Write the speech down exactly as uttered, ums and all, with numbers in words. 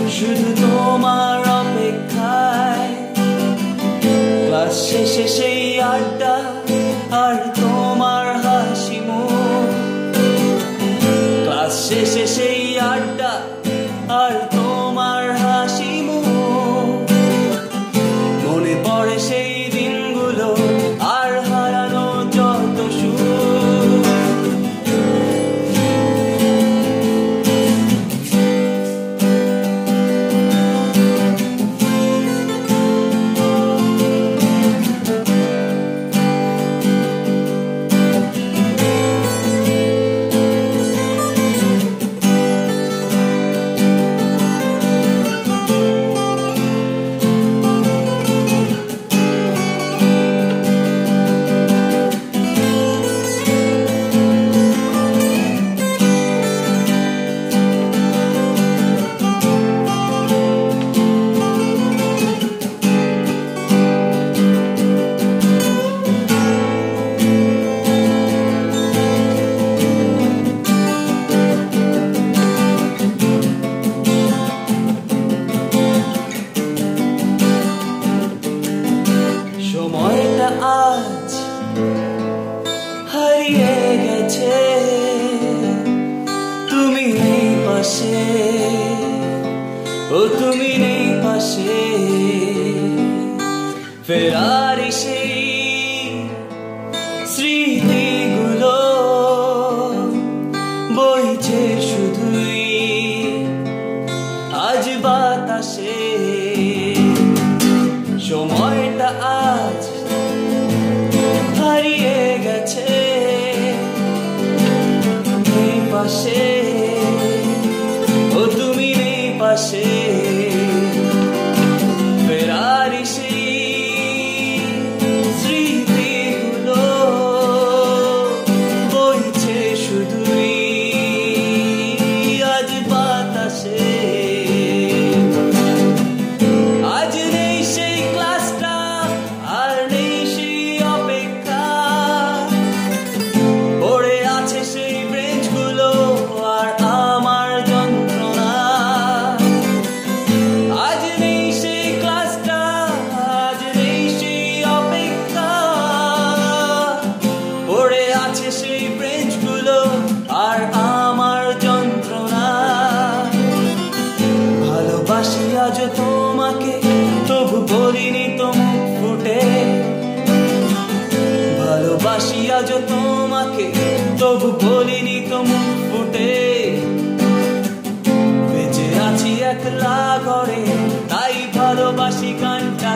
শুধু তোমার অপেক্ষায় ক্লাস শেষে সেই আড্ডা আর তোমার হাসি মুখ ক্লাস শেষে সেই আড্ডা আর তোমার হাসি মুখ মনে পড়ে সেই দিনগুলো আর হারানো যত সুখ সময়টা আজ হারিয়ে গেছে তুমি নেই পাশে ও তুমি নেই পাশে ফেরারি সেই স্মৃতিগুলো বইছে শুধুই আজ বাতাসে সময়টা আজ হারিয়ে গেছে নেই পাশে ও তুমি নেই পাশে ফেরারি সেই স্মৃতিগুলো বইছে শুধুই আজ বাতাসে সেই ব্রেঞ্চগুলো আর আমার যন্ত্রণা ভালোবাসি আজ তোমাকে তবু বলিনি তো মুখ ফুটে ভালোবাসি আজ তোমাকে তবু বলিনি তো মুখ ফুটে বেঁচে আছি একলা ঘরে তাই ভালোবাসি গানটা